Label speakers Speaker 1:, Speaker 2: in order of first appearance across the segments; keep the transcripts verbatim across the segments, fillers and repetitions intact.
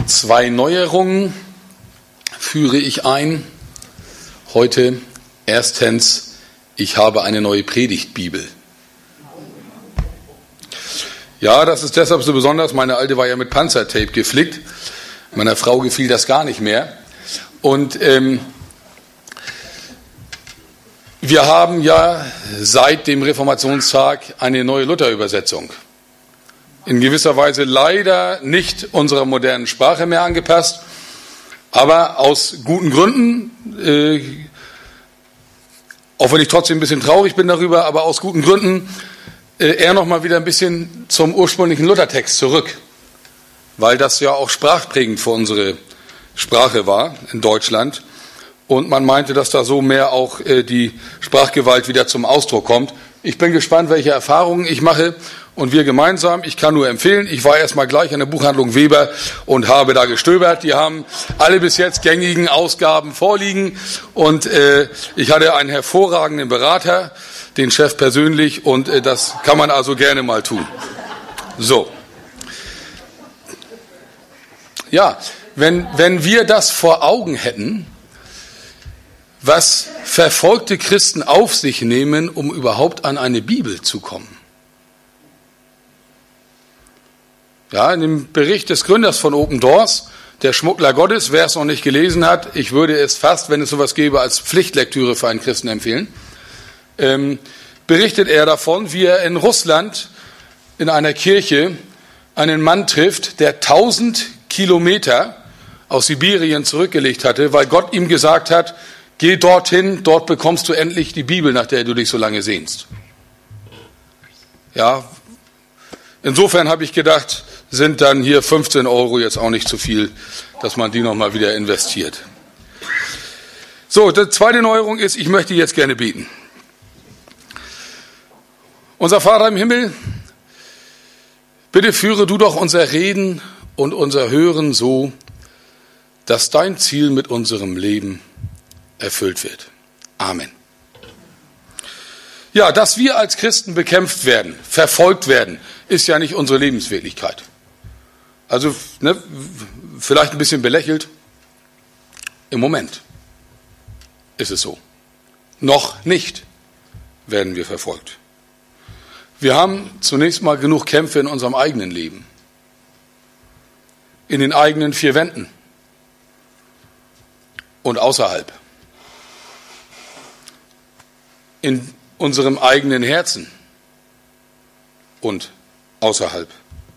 Speaker 1: Zwei Neuerungen führe ich ein. Heute erstens, ich habe eine neue Predigtbibel. Ja, das ist deshalb so besonders. Meine alte war ja mit Panzertape geflickt. Meiner Frau gefiel das gar nicht mehr. Und ähm, wir haben ja seit dem Reformationstag eine neue Luther-Übersetzung. In gewisser Weise leider nicht unserer modernen Sprache mehr angepasst, aber aus guten Gründen, äh, auch wenn ich trotzdem ein bisschen traurig bin darüber, aber aus guten Gründen äh, eher noch mal wieder ein bisschen zum ursprünglichen Luthertext zurück, weil das ja auch sprachprägend für unsere Sprache war in Deutschland und man meinte, dass da so mehr auch äh, die Sprachgewalt wieder zum Ausdruck kommt. Ich bin gespannt, welche Erfahrungen ich mache und wir gemeinsam. Ich kann nur empfehlen, ich war erstmal gleich an der Buchhandlung Weber und habe da gestöbert. Die haben alle bis jetzt gängigen Ausgaben vorliegen und äh, ich hatte einen hervorragenden Berater, den Chef persönlich, und äh, das kann man also gerne mal tun. So. Ja, wenn, wenn wir das vor Augen hätten, was verfolgte Christen auf sich nehmen, um überhaupt an eine Bibel zu kommen. Ja, in dem Bericht des Gründers von Open Doors, der Schmuggler Gottes, wer es noch nicht gelesen hat, ich würde es fast, wenn es sowas gäbe, als Pflichtlektüre für einen Christen empfehlen, ähm, berichtet er davon, wie er in Russland in einer Kirche einen Mann trifft, der tausend Kilometer aus Sibirien zurückgelegt hatte, weil Gott ihm gesagt hat, geh dorthin, dort bekommst du endlich die Bibel, nach der du dich so lange sehnst. Ja, insofern habe ich gedacht, sind dann hier fünfzehn Euro jetzt auch nicht zu viel, dass man die nochmal wieder investiert. So, die zweite Neuerung ist, ich möchte jetzt gerne beten. Unser Vater im Himmel, bitte führe du doch unser Reden und unser Hören so, dass dein Ziel mit unserem Leben erfüllt wird. Amen. Ja, dass wir als Christen bekämpft werden, verfolgt werden, ist ja nicht unsere Lebenswirklichkeit. Also ne, vielleicht ein bisschen belächelt. Im Moment ist es so. Noch nicht werden wir verfolgt. Wir haben zunächst mal genug Kämpfe in unserem eigenen Leben, in den eigenen vier Wänden und außerhalb, in unserem eigenen Herzen und außerhalb.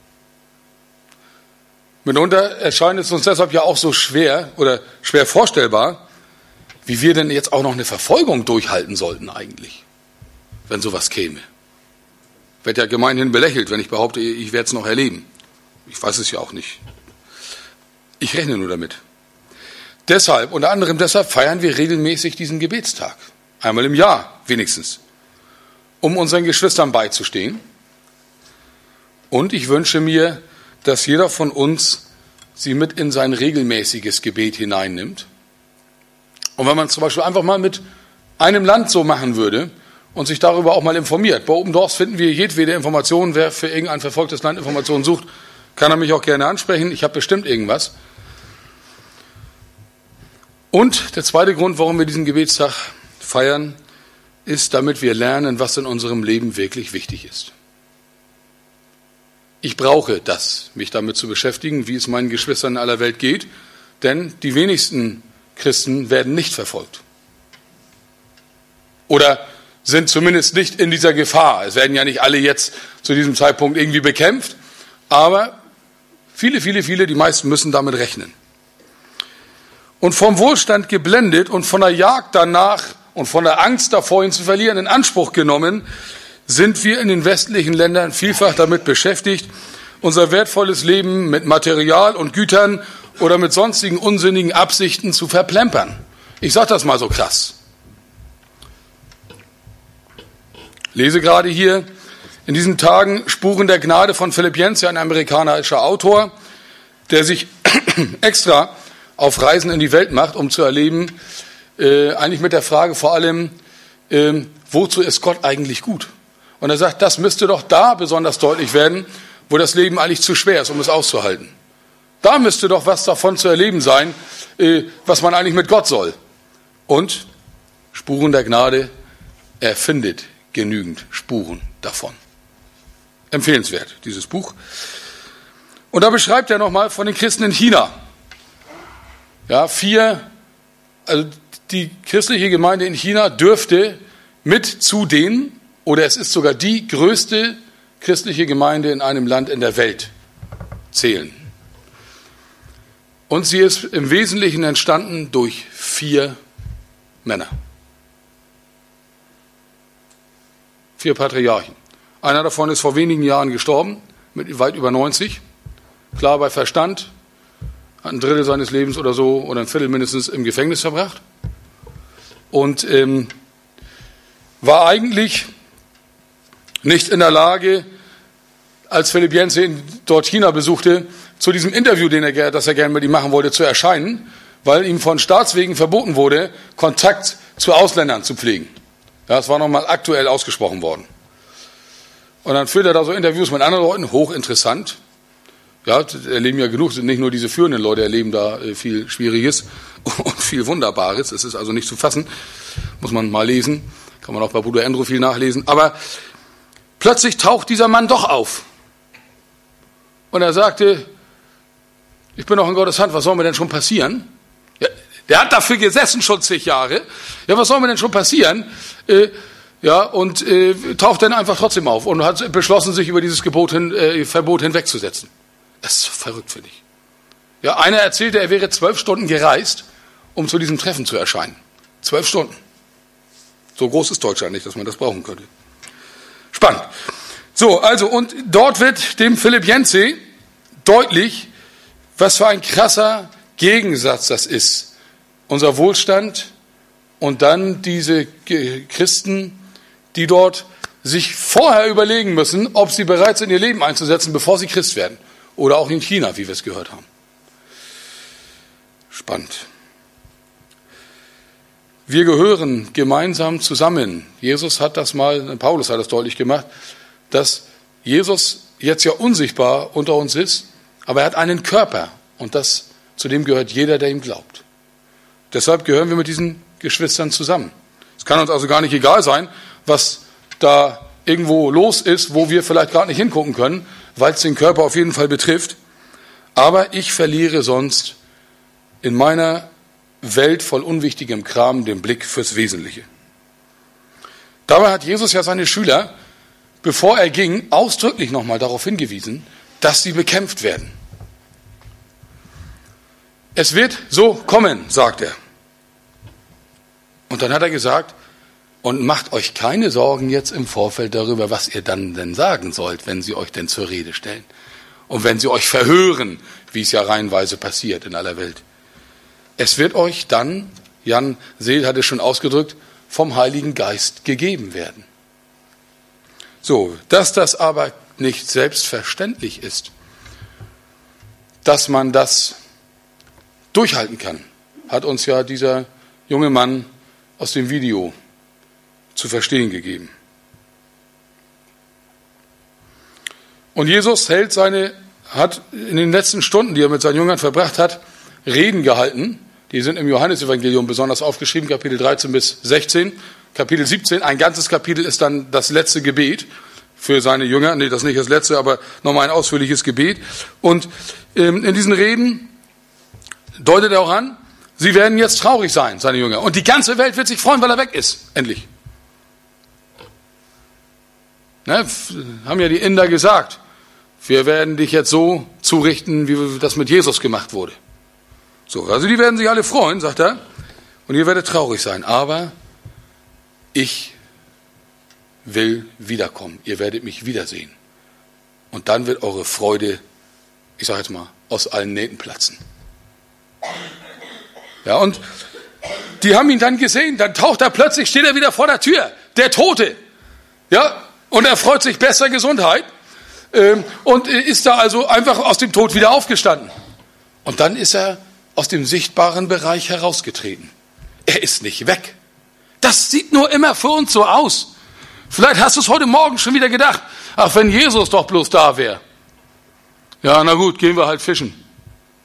Speaker 1: Mitunter erscheint es uns deshalb ja auch so schwer oder schwer vorstellbar, wie wir denn jetzt auch noch eine Verfolgung durchhalten sollten eigentlich, wenn sowas käme. Wird ja gemeinhin belächelt, wenn ich behaupte, ich werde es noch erleben. Ich weiß es ja auch nicht. Ich rechne nur damit. Deshalb, unter anderem deshalb, feiern wir regelmäßig diesen Gebetstag. Einmal im Jahr wenigstens. Um unseren Geschwistern beizustehen. Und ich wünsche mir, dass jeder von uns sie mit in sein regelmäßiges Gebet hineinnimmt. Und wenn man es zum Beispiel einfach mal mit einem Land so machen würde und sich darüber auch mal informiert. Bei Open Doors finden wir jedwede Informationen. Wer für irgendein verfolgtes Land Informationen sucht, kann er mich auch gerne ansprechen. Ich habe bestimmt irgendwas. Und der zweite Grund, warum wir diesen Gebetstag feiern, ist, damit wir lernen, was in unserem Leben wirklich wichtig ist. Ich brauche das, mich damit zu beschäftigen, wie es meinen Geschwistern in aller Welt geht, denn die wenigsten Christen werden nicht verfolgt. Oder sind zumindest nicht in dieser Gefahr. Es werden ja nicht alle jetzt zu diesem Zeitpunkt irgendwie bekämpft, aber viele, viele, viele, die meisten müssen damit rechnen. Und vom Wohlstand geblendet und von der Jagd danach und von der Angst davor, ihn zu verlieren, in Anspruch genommen, sind wir in den westlichen Ländern vielfach damit beschäftigt, unser wertvolles Leben mit Material und Gütern oder mit sonstigen unsinnigen Absichten zu verplempern. Ich sage das mal so krass. Lese gerade hier in diesen Tagen Spuren der Gnade von Philip Yancey, ein amerikanischer Autor, der sich extra auf Reisen in die Welt macht, um zu erleben, äh, eigentlich mit der Frage vor allem, äh, wozu ist Gott eigentlich gut? Und er sagt, das müsste doch da besonders deutlich werden, wo das Leben eigentlich zu schwer ist, um es auszuhalten. Da müsste doch was davon zu erleben sein, äh, was man eigentlich mit Gott soll. Und Spuren der Gnade, er findet genügend Spuren davon. Empfehlenswert, dieses Buch. Und da beschreibt er nochmal von den Christen in China. Ja, vier, also die christliche Gemeinde in China dürfte mit zu denen, oder es ist sogar die größte christliche Gemeinde in einem Land in der Welt zählen. Und sie ist im Wesentlichen entstanden durch vier Männer. Vier Patriarchen. Einer davon ist vor wenigen Jahren gestorben, mit weit über neunzig. Klar bei Verstand, hat ein Drittel seines Lebens oder so, oder ein Viertel mindestens im Gefängnis verbracht. Und ähm, war eigentlich nicht in der Lage, als Philipp Jensen dort China besuchte, zu diesem Interview, den er, das er gerne mit ihm machen wollte, zu erscheinen, weil ihm von Staatswegen verboten wurde, Kontakt zu Ausländern zu pflegen. Ja, das war nochmal aktuell ausgesprochen worden. Und dann führt er da so Interviews mit anderen Leuten, hochinteressant. Ja, erleben ja genug, sind nicht nur diese führenden Leute, erleben da viel Schwieriges und viel Wunderbares. Es ist also nicht zu fassen, muss man mal lesen. Kann man auch bei Bruder Andrew viel nachlesen. Aber plötzlich taucht dieser Mann doch auf. Und er sagte, ich bin noch in Gottes Hand, was soll mir denn schon passieren? Ja, der hat dafür gesessen schon zig Jahre. Ja, was soll mir denn schon passieren? Äh, ja, und äh, taucht dann einfach trotzdem auf und hat beschlossen, sich über dieses Gebot hin, äh, Verbot hinwegzusetzen. Das ist so verrückt, finde ich. Ja, einer erzählte, er wäre zwölf Stunden gereist, um zu diesem Treffen zu erscheinen. Zwölf Stunden. So groß ist Deutschland nicht, dass man das brauchen könnte. Spannend. So, also, und dort wird dem Philipp Jensen deutlich, was für ein krasser Gegensatz das ist. Unser Wohlstand und dann diese Christen, die dort sich vorher überlegen müssen, ob sie bereit sind, ihr Leben einzusetzen, bevor sie Christ werden. Oder auch in China, wie wir es gehört haben. Spannend. Wir gehören gemeinsam zusammen. Jesus hat das mal, Paulus hat das deutlich gemacht, dass Jesus jetzt ja unsichtbar unter uns ist, aber er hat einen Körper und das, zu dem gehört jeder, der ihm glaubt. Deshalb gehören wir mit diesen Geschwistern zusammen. Es kann uns also gar nicht egal sein, was da irgendwo los ist, wo wir vielleicht gerade nicht hingucken können, weil es den Körper auf jeden Fall betrifft. Aber ich verliere sonst in meiner Welt voll unwichtigem Kram den Blick fürs Wesentliche. Dabei hat Jesus ja seine Schüler, bevor er ging, ausdrücklich nochmal darauf hingewiesen, dass sie bekämpft werden. Es wird so kommen, sagt er. Und dann hat er gesagt, und macht euch keine Sorgen jetzt im Vorfeld darüber, was ihr dann denn sagen sollt, wenn sie euch denn zur Rede stellen. Und wenn sie euch verhören, wie es ja reihenweise passiert in aller Welt. Es wird euch dann, Jan Seel hat es schon ausgedrückt, vom Heiligen Geist gegeben werden. So, dass das aber nicht selbstverständlich ist, dass man das durchhalten kann, hat uns ja dieser junge Mann aus dem Video zu verstehen gegeben. Und Jesus hält seine, hat in den letzten Stunden, die er mit seinen Jüngern verbracht hat, Reden gehalten. Die sind im Johannesevangelium besonders aufgeschrieben, Kapitel dreizehn bis sechzehn. Kapitel siebzehn, ein ganzes Kapitel ist dann das letzte Gebet für seine Jünger. Nee, das ist nicht das letzte, aber nochmal ein ausführliches Gebet. Und ähm, in diesen Reden deutet er auch an, sie werden jetzt traurig sein, seine Jünger. Und die ganze Welt wird sich freuen, weil er weg ist, endlich. Ne, haben ja die Inder gesagt, wir werden dich jetzt so zurichten, wie das mit Jesus gemacht wurde. So, also die werden sich alle freuen, sagt er, und ihr werdet traurig sein, aber ich will wiederkommen, ihr werdet mich wiedersehen. Und dann wird eure Freude, ich sage jetzt mal, aus allen Nähten platzen. Ja, und die haben ihn dann gesehen, dann taucht er plötzlich, steht er wieder vor der Tür, der Tote. Ja, und er freut sich bester Gesundheit ähm, und ist da also einfach aus dem Tod wieder aufgestanden. Und dann ist er aus dem sichtbaren Bereich herausgetreten. Er ist nicht weg. Das sieht nur immer für uns so aus. Vielleicht hast du es heute Morgen schon wieder gedacht, ach, wenn Jesus doch bloß da wäre. Ja, na gut, gehen wir halt fischen.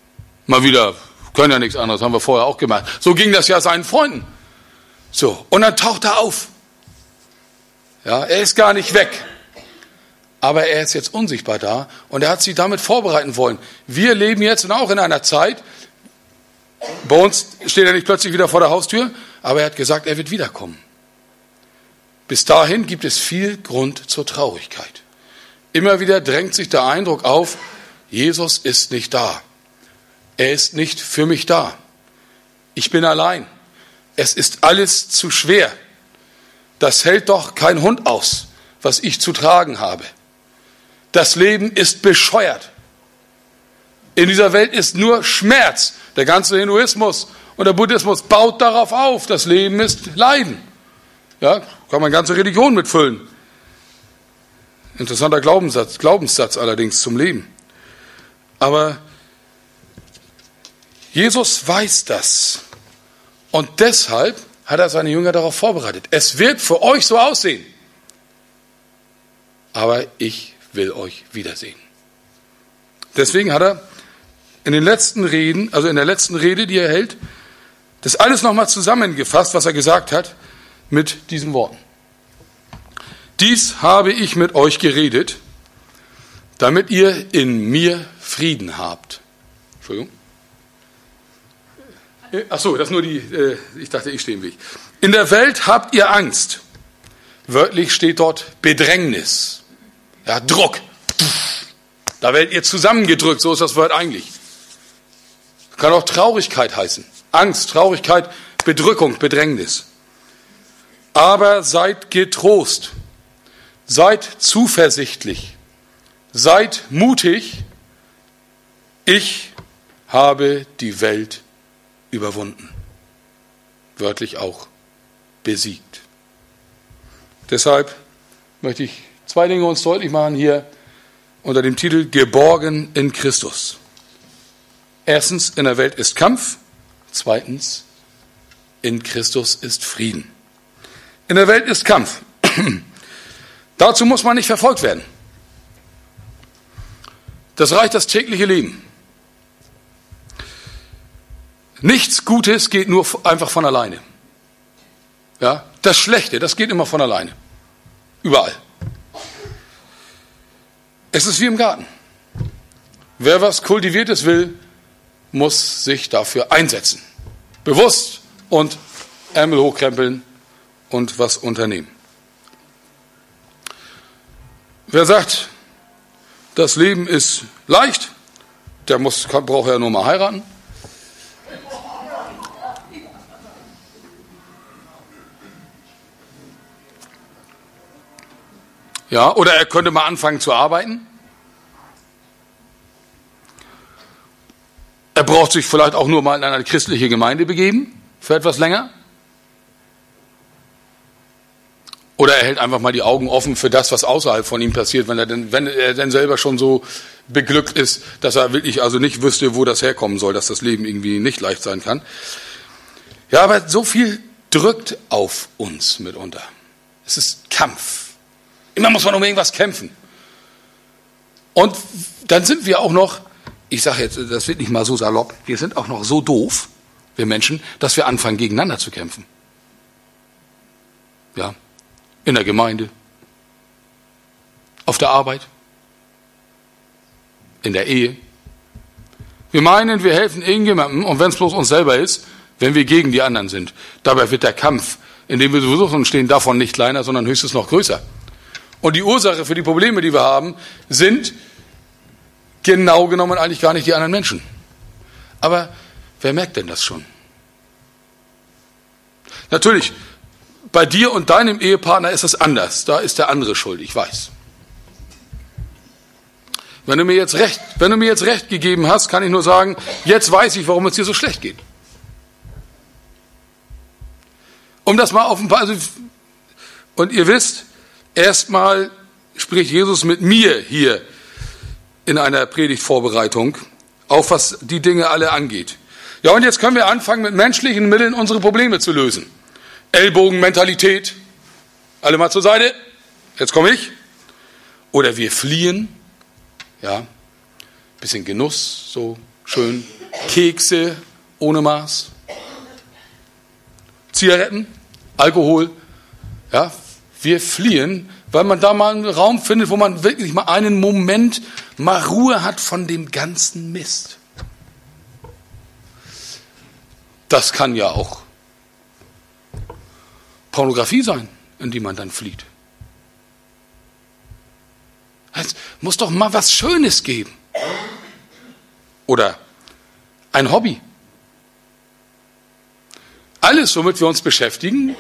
Speaker 1: Mal wieder, können ja nichts anderes, haben wir vorher auch gemacht. So ging das ja seinen Freunden. So, und dann taucht er auf. Ja, er ist gar nicht weg. Aber er ist jetzt unsichtbar da und er hat sie damit vorbereiten wollen. Wir leben jetzt auch in einer Zeit, bei uns steht er nicht plötzlich wieder vor der Haustür, aber er hat gesagt, er wird wiederkommen. Bis dahin gibt es viel Grund zur Traurigkeit. Immer wieder drängt sich der Eindruck auf, Jesus ist nicht da. Er ist nicht für mich da. Ich bin allein. Es ist alles zu schwer. Das hält doch kein Hund aus, was ich zu tragen habe. Das Leben ist bescheuert. In dieser Welt ist nur Schmerz. Der ganze Hinduismus und der Buddhismus baut darauf auf. Das Leben ist Leiden. Ja, kann man ganze Religion mitfüllen. Interessanter Glaubenssatz, Glaubenssatz allerdings zum Leben. Aber Jesus weiß das. Und deshalb hat er seine Jünger darauf vorbereitet. Es wird für euch so aussehen. Aber ich will euch wiedersehen. Deswegen hat er in den letzten Reden, also in der letzten Rede, die er hält, das alles nochmal zusammengefasst, was er gesagt hat, mit diesen Worten. Dies habe ich mit euch geredet, damit ihr in mir Frieden habt. Entschuldigung. Ach so, das ist nur die, äh, ich dachte, ich stehe im Weg. In der Welt habt ihr Angst. Wörtlich steht dort Bedrängnis. Ja, Druck. Da werdet ihr zusammengedrückt, so ist das Wort eigentlich. Kann auch Traurigkeit heißen. Angst, Traurigkeit, Bedrückung, Bedrängnis. Aber seid getrost. Seid zuversichtlich. Seid mutig. Ich habe die Welt überwunden. Wörtlich auch besiegt. Deshalb möchte ich zwei Dinge uns deutlich machen hier unter dem Titel Geborgen in Christus. Erstens, in der Welt ist Kampf. Zweitens, in Christus ist Frieden. In der Welt ist Kampf. Dazu muss man nicht verfolgt werden. Das reicht das tägliche Leben. Nichts Gutes geht nur einfach von alleine. Ja, das Schlechte, das geht immer von alleine. Überall. Es ist wie im Garten. Wer was Kultiviertes will, muss sich dafür einsetzen. Bewusst und Ärmel hochkrempeln und was unternehmen. Wer sagt, das Leben ist leicht, der muss, braucht ja nur mal heiraten. Ja, oder er könnte mal anfangen zu arbeiten. Er braucht sich vielleicht auch nur mal in eine christliche Gemeinde begeben, für etwas länger. Oder er hält einfach mal die Augen offen für das, was außerhalb von ihm passiert, wenn er denn, wenn er denn selber schon so beglückt ist, dass er wirklich also nicht wüsste, wo das herkommen soll, dass das Leben irgendwie nicht leicht sein kann. Ja, aber so viel drückt auf uns mitunter. Es ist Kampf. Immer muss man um irgendwas kämpfen. Und dann sind wir auch noch, ich sage jetzt, das wird nicht mal so salopp, wir sind auch noch so doof, wir Menschen, dass wir anfangen, gegeneinander zu kämpfen. Ja, in der Gemeinde, auf der Arbeit, in der Ehe. Wir meinen, wir helfen irgendjemandem, und wenn es bloß uns selber ist, wenn wir gegen die anderen sind. Dabei wird der Kampf, in dem wir sowieso schon stehen, davon nicht kleiner, sondern höchstens noch größer. Und die Ursache für die Probleme, die wir haben, sind genau genommen eigentlich gar nicht die anderen Menschen. Aber wer merkt denn das schon? Natürlich, bei dir und deinem Ehepartner ist es anders. Da ist der andere schuld, ich weiß. Wenn du mir jetzt recht, wenn du mir jetzt recht gegeben hast, kann ich nur sagen, jetzt weiß ich, warum es dir so schlecht geht. Um das mal auf ein paar, also, und ihr wisst, erstmal spricht Jesus mit mir hier in einer Predigtvorbereitung, auch was die Dinge alle angeht. Ja, und jetzt können wir anfangen, mit menschlichen Mitteln unsere Probleme zu lösen. Ellbogenmentalität, alle mal zur Seite, jetzt komme ich. Oder wir fliehen, ja, bisschen Genuss, so schön, Kekse ohne Maß, Zigaretten, Alkohol. Ja, wir fliehen, weil man da mal einen Raum findet, wo man wirklich mal einen Moment mal Ruhe hat von dem ganzen Mist. Das kann ja auch Pornografie sein, in die man dann flieht. Es muss doch mal was Schönes geben. Oder ein Hobby. Alles, womit wir uns beschäftigen,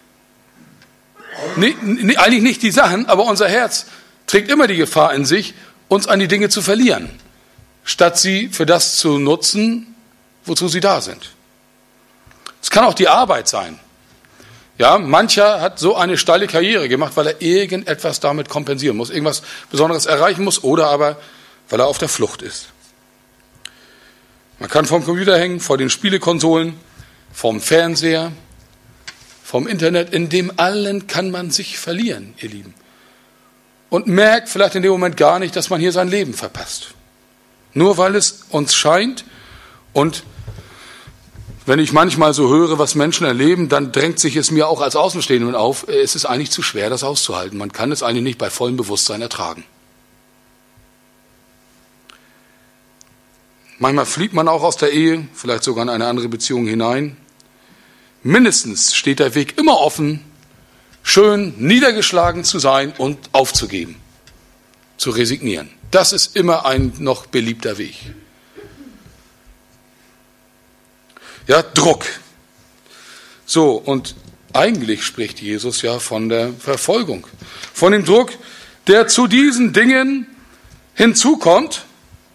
Speaker 1: nee, nee, eigentlich nicht die Sachen, aber unser Herz trägt immer die Gefahr in sich, uns an die Dinge zu verlieren, statt sie für das zu nutzen, wozu sie da sind. Es kann auch die Arbeit sein. Ja, mancher hat so eine steile Karriere gemacht, weil er irgendetwas damit kompensieren muss, irgendwas Besonderes erreichen muss oder aber, weil er auf der Flucht ist. Man kann vorm Computer hängen, vor den Spielekonsolen, vorm Fernseher, vom Internet. In dem allen kann man sich verlieren, ihr Lieben. Und merkt vielleicht in dem Moment gar nicht, dass man hier sein Leben verpasst. Nur weil es uns scheint. Und wenn ich manchmal so höre, was Menschen erleben, dann drängt sich es mir auch als Außenstehenden auf, es ist eigentlich zu schwer, das auszuhalten. Man kann es eigentlich nicht bei vollem Bewusstsein ertragen. Manchmal flieht man auch aus der Ehe, vielleicht sogar in eine andere Beziehung hinein. Mindestens steht der Weg immer offen, schön niedergeschlagen zu sein und aufzugeben, zu resignieren. Das ist immer ein noch beliebter Weg. Ja, Druck. So, und eigentlich spricht Jesus ja von der Verfolgung, von dem Druck, der zu diesen Dingen hinzukommt.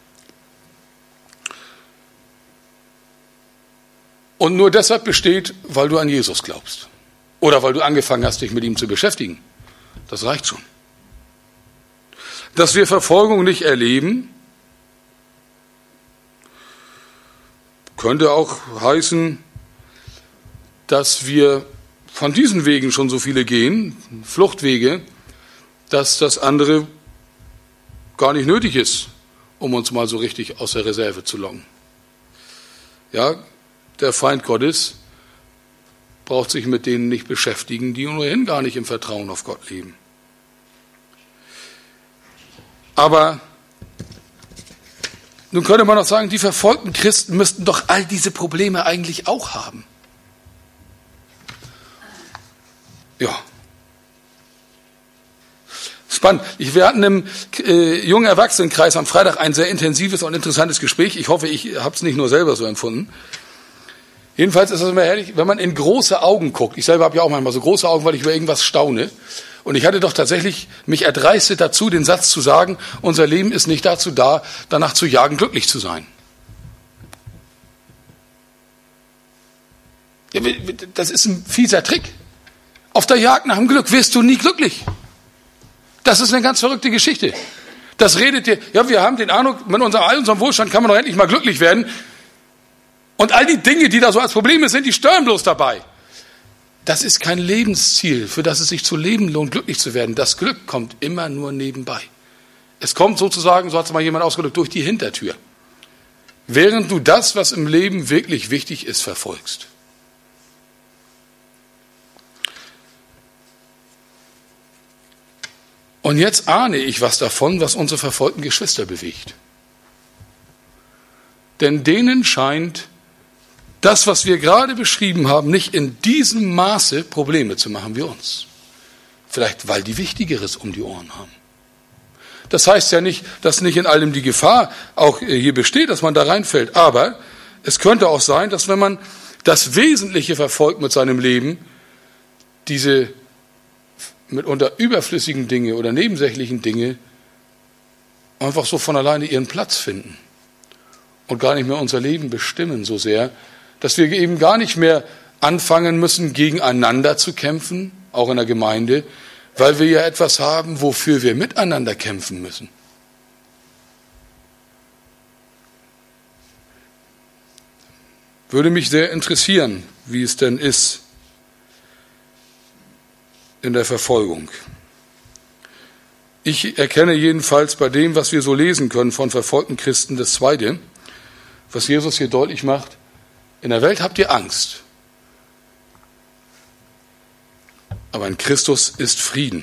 Speaker 1: Und nur deshalb besteht, weil du an Jesus glaubst. Oder weil du angefangen hast, dich mit ihm zu beschäftigen. Das reicht schon. Dass wir Verfolgung nicht erleben, könnte auch heißen, dass wir von diesen Wegen schon so viele gehen, Fluchtwege, dass das andere gar nicht nötig ist, um uns mal so richtig aus der Reserve zu locken. Ja, der Feind Gottes braucht sich mit denen nicht beschäftigen, die ohnehin gar nicht im Vertrauen auf Gott leben. Aber nun könnte man auch sagen, die verfolgten Christen müssten doch all diese Probleme eigentlich auch haben. Ja. Spannend. Wir hatten im äh, jungen Erwachsenenkreis am Freitag ein sehr intensives und interessantes Gespräch. Ich hoffe, ich habe es nicht nur selber so empfunden. Jedenfalls ist es immer herrlich, wenn man in große Augen guckt. Ich selber habe ja auch manchmal so große Augen, weil ich über irgendwas staune. Und ich hatte doch tatsächlich mich erdreistet dazu, den Satz zu sagen, unser Leben ist nicht dazu da, danach zu jagen, glücklich zu sein. Ja, das ist ein fieser Trick. Auf der Jagd nach dem Glück wirst du nie glücklich. Das ist eine ganz verrückte Geschichte. Das redet dir, ja, wir haben den Eindruck, mit unserem, all unserem Wohlstand kann man doch endlich mal glücklich werden. Und all die Dinge, die da so als Probleme sind, die stören bloß dabei. Das ist kein Lebensziel, für das es sich zu leben lohnt, glücklich zu werden. Das Glück kommt immer nur nebenbei. Es kommt sozusagen, so hat es mal jemand ausgedrückt, durch die Hintertür. Während du das, was im Leben wirklich wichtig ist, verfolgst. Und jetzt ahne ich was davon, was unsere verfolgten Geschwister bewegt. Denn denen scheint das, was wir gerade beschrieben haben, nicht in diesem Maße Probleme zu machen wie uns. Vielleicht, weil die Wichtigeres um die Ohren haben. Das heißt ja nicht, dass nicht in allem die Gefahr auch hier besteht, dass man da reinfällt. Aber es könnte auch sein, dass wenn man das Wesentliche verfolgt mit seinem Leben, diese mitunter überflüssigen Dinge oder nebensächlichen Dinge einfach so von alleine ihren Platz finden und gar nicht mehr unser Leben bestimmen so sehr, dass wir eben gar nicht mehr anfangen müssen, gegeneinander zu kämpfen, auch in der Gemeinde, weil wir ja etwas haben, wofür wir miteinander kämpfen müssen. Würde mich sehr interessieren, wie es denn ist in der Verfolgung. Ich erkenne jedenfalls bei dem, was wir so lesen können von verfolgten Christen, das Zweite, was Jesus hier deutlich macht. In der Welt habt ihr Angst. Aber in Christus ist Frieden.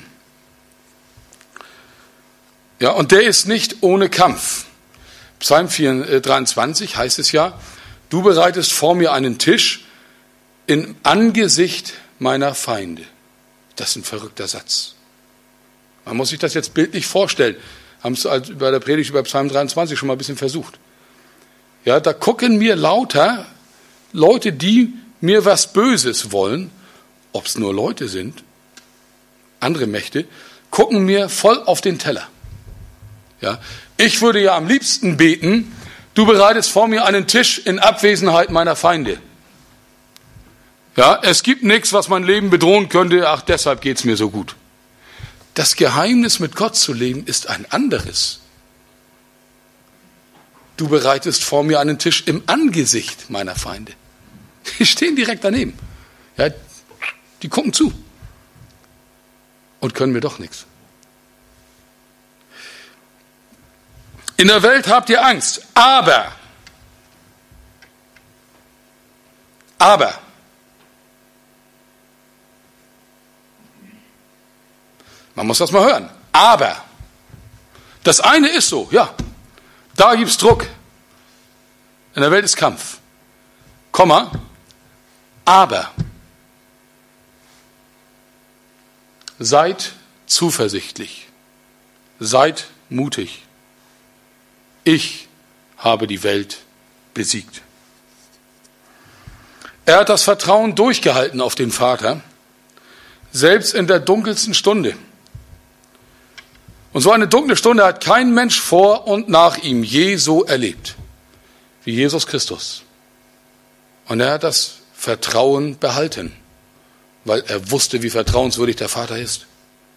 Speaker 1: Ja, und der ist nicht ohne Kampf. Psalm dreiundzwanzig heißt es ja, du bereitest vor mir einen Tisch im Angesicht meiner Feinde. Das ist ein verrückter Satz. Man muss sich das jetzt bildlich vorstellen. Haben es bei der Predigt über Psalm dreiundzwanzig schon mal ein bisschen versucht. Ja, da gucken mir lauter Leute, die mir was Böses wollen, ob es nur Leute sind, andere Mächte, gucken mir voll auf den Teller. Ja, ich würde ja am liebsten beten, du bereitest vor mir einen Tisch in Abwesenheit meiner Feinde. Ja, es gibt nichts, was mein Leben bedrohen könnte, ach, deshalb geht's mir so gut. Das Geheimnis, mit Gott zu leben, ist ein anderes. Du bereitest vor mir einen Tisch im Angesicht meiner Feinde. Die stehen direkt daneben. Ja, die gucken zu und können mir doch nichts. In der Welt habt ihr Angst, aber, aber, man muss das mal hören, aber, das eine ist so, ja, da gibt's Druck, in der Welt ist Kampf, Komma, aber, seid zuversichtlich, seid mutig. Ich habe die Welt besiegt. Er hat das Vertrauen durchgehalten auf den Vater, selbst in der dunkelsten Stunde. Und so eine dunkle Stunde hat kein Mensch vor und nach ihm je so erlebt wie Jesus Christus. Und er hat das Vertrauen behalten, weil er wusste, wie vertrauenswürdig der Vater ist.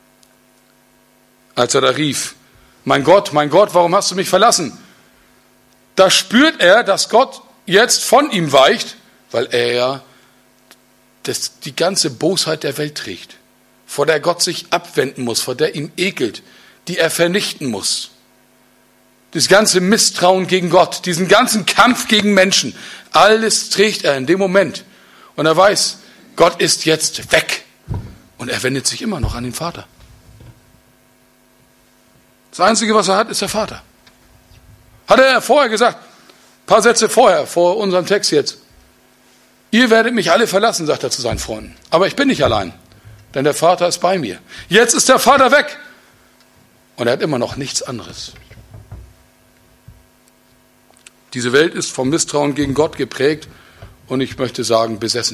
Speaker 1: Als er da rief, mein Gott, mein Gott, warum hast du mich verlassen? Da spürt er, dass Gott jetzt von ihm weicht, weil er ja das, die ganze Bosheit der Welt trägt, vor der Gott sich abwenden muss, vor der ihm ekelt, die er vernichten muss. Das ganze Misstrauen gegen Gott, diesen ganzen Kampf gegen Menschen, alles trägt er in dem Moment. Und er weiß, Gott ist jetzt weg. Und er wendet sich immer noch an den Vater. Das Einzige, was er hat, ist der Vater. Hat er vorher gesagt, ein paar Sätze vorher, vor unserem Text jetzt. Ihr werdet mich alle verlassen, sagt er zu seinen Freunden. Aber ich bin nicht allein, denn der Vater ist bei mir. Jetzt ist der Vater weg. Und er hat immer noch nichts anderes. Diese Welt ist vom Misstrauen gegen Gott geprägt und ich möchte sagen, besessen.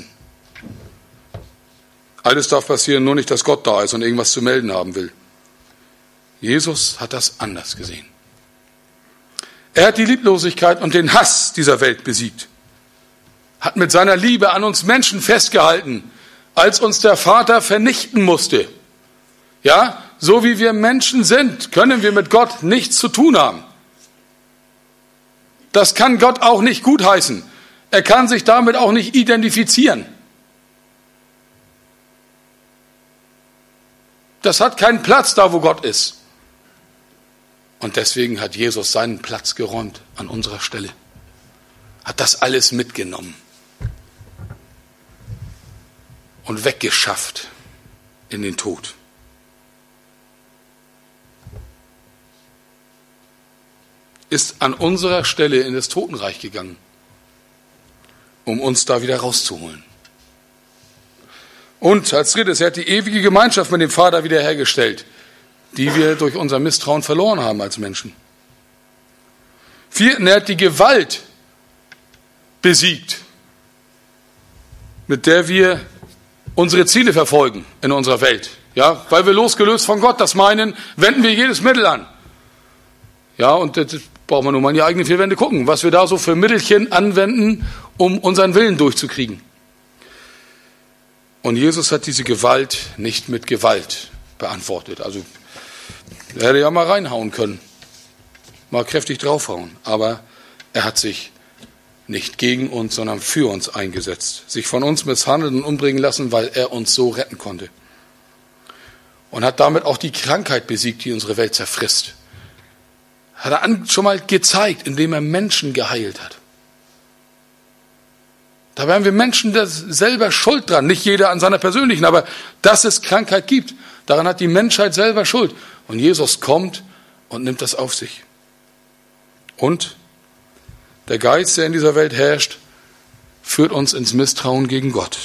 Speaker 1: Alles darf passieren, nur nicht, dass Gott da ist und irgendwas zu melden haben will. Jesus hat das anders gesehen. Er hat die Lieblosigkeit und den Hass dieser Welt besiegt. Hat mit seiner Liebe an uns Menschen festgehalten, als uns der Vater vernichten musste. Ja, so wie wir Menschen sind, können wir mit Gott nichts zu tun haben. Das kann Gott auch nicht gutheißen. Er kann sich damit auch nicht identifizieren. Das hat keinen Platz da, wo Gott ist. Und deswegen hat Jesus seinen Platz geräumt an unserer Stelle. Hat das alles mitgenommen und weggeschafft in den Tod. Ist an unserer Stelle in das Totenreich gegangen, um uns da wieder rauszuholen. Und als drittes, er hat die ewige Gemeinschaft mit dem Vater wiederhergestellt, die wir durch unser Misstrauen verloren haben als Menschen. Viertens, er hat die Gewalt besiegt, mit der wir unsere Ziele verfolgen in unserer Welt. Ja, weil wir losgelöst von Gott das meinen, wenden wir jedes Mittel an. Ja, und das braucht man nur mal in die eigenen vier Wände gucken, was wir da so für Mittelchen anwenden, um unseren Willen durchzukriegen. Und Jesus hat diese Gewalt nicht mit Gewalt beantwortet. Also, er hätte ja mal reinhauen können, mal kräftig draufhauen. Aber er hat sich nicht gegen uns, sondern für uns eingesetzt. Sich von uns misshandeln und umbringen lassen, weil er uns so retten konnte. Und hat damit auch die Krankheit besiegt, die unsere Welt zerfrisst. Hat er schon mal gezeigt, indem er Menschen geheilt hat. Da haben wir Menschen das selber schuld dran. Nicht jeder an seiner persönlichen, aber dass es Krankheit gibt, daran hat die Menschheit selber Schuld. Und Jesus kommt und nimmt das auf sich. Und der Geist, der in dieser Welt herrscht, führt uns ins Misstrauen gegen Gott.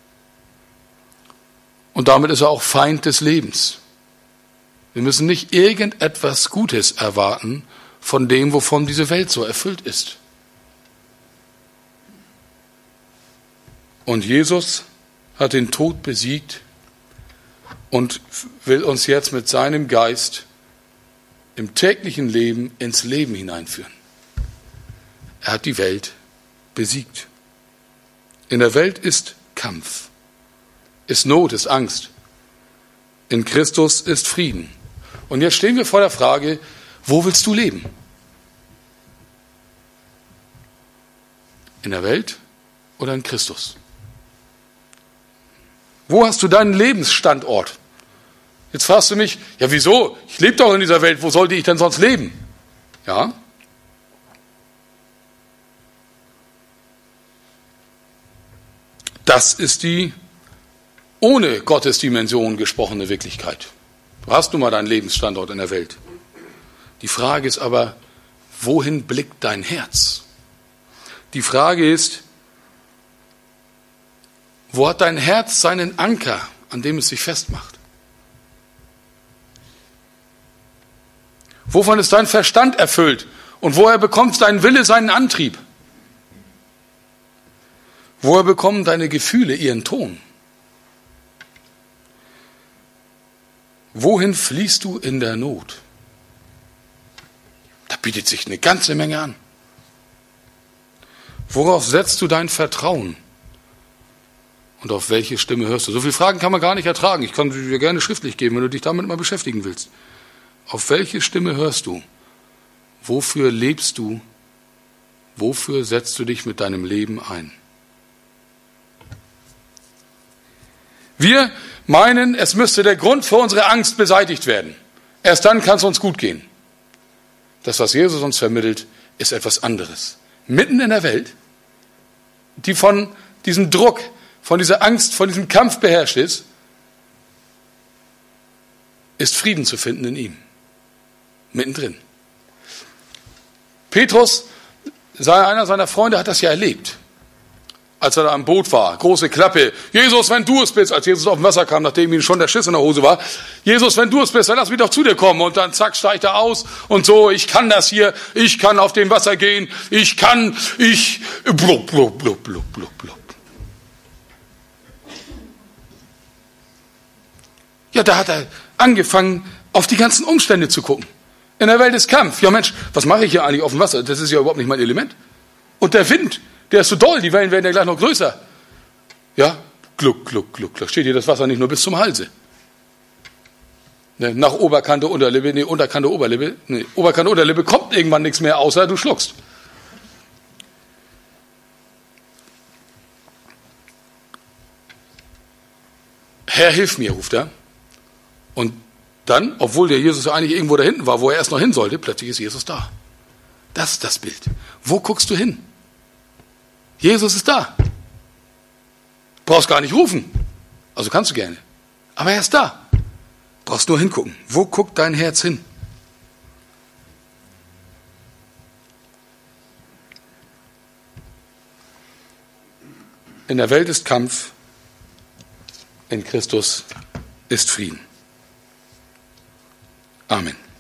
Speaker 1: Und damit ist er auch Feind des Lebens. Wir müssen nicht irgendetwas Gutes erwarten von dem, wovon diese Welt so erfüllt ist. Und Jesus hat den Tod besiegt und will uns jetzt mit seinem Geist im täglichen Leben ins Leben hineinführen. Er hat die Welt besiegt. In der Welt ist Kampf, ist Not, ist Angst. In Christus ist Frieden. Und jetzt stehen wir vor der Frage, wo willst du leben? In der Welt oder in Christus? Wo hast du deinen Lebensstandort? Jetzt fragst du mich, ja wieso? Ich lebe doch in dieser Welt, wo sollte ich denn sonst leben? Ja? Das ist die ohne Gottesdimension gesprochene Wirklichkeit. Du hast nun mal deinen Lebensstandort in der Welt. Die Frage ist aber, wohin blickt dein Herz? Die Frage ist, wo hat dein Herz seinen Anker, an dem es sich festmacht? Wovon ist dein Verstand erfüllt? Und woher bekommt dein Wille seinen Antrieb? Woher bekommen deine Gefühle ihren Ton? Wohin fließt du in der Not? Da bietet sich eine ganze Menge an. Worauf setzt du dein Vertrauen? Und auf welche Stimme hörst du? So viele Fragen kann man gar nicht ertragen. Ich kann sie dir gerne schriftlich geben, wenn du dich damit mal beschäftigen willst. Auf welche Stimme hörst du? Wofür lebst du? Wofür setzt du dich mit deinem Leben ein? Wir meinen, es müsste der Grund für unsere Angst beseitigt werden. Erst dann kann es uns gut gehen. Das, was Jesus uns vermittelt, ist etwas anderes. Mitten in der Welt, die von diesem Druck, von dieser Angst, von diesem Kampf beherrscht ist, ist Frieden zu finden in ihm. Mittendrin. Petrus, sei einer seiner Freunde, hat das ja erlebt. Als er da am Boot war, große Klappe. Jesus, wenn du es bist, als Jesus auf dem Wasser kam, nachdem ihm schon der Schiss in der Hose war. Jesus, wenn du es bist, dann lass mich doch zu dir kommen. Und dann zack, steigt er aus und so, ich kann das hier, ich kann auf dem Wasser gehen, ich kann, ich, blub, blub, blub, blub, blub, blub. Ja, da hat er angefangen, auf die ganzen Umstände zu gucken. In der Welt ist Kampf. Ja Mensch, was mache ich hier eigentlich auf dem Wasser? Das ist ja überhaupt nicht mein Element. Und der Wind, der ist so doll, die Wellen werden ja gleich noch größer. Ja, gluck, gluck, gluck. Da steht hier das Wasser nicht nur bis zum Halse. Ne, nach Oberkante, Unterlippe, nee, Unterkante, Oberlippe. Nee, Oberkante, Unterlippe kommt irgendwann nichts mehr, außer du schluckst. Herr, hilf mir, ruft er. Und dann, obwohl der Jesus ja eigentlich irgendwo da hinten war, wo er erst noch hin sollte, plötzlich ist Jesus da. Das ist das Bild. Wo guckst du hin? Jesus ist da. Brauchst gar nicht rufen. Also kannst du gerne. Aber er ist da. Brauchst nur hingucken. Wo guckt dein Herz hin? In der Welt ist Kampf. In Christus ist Frieden. Amen.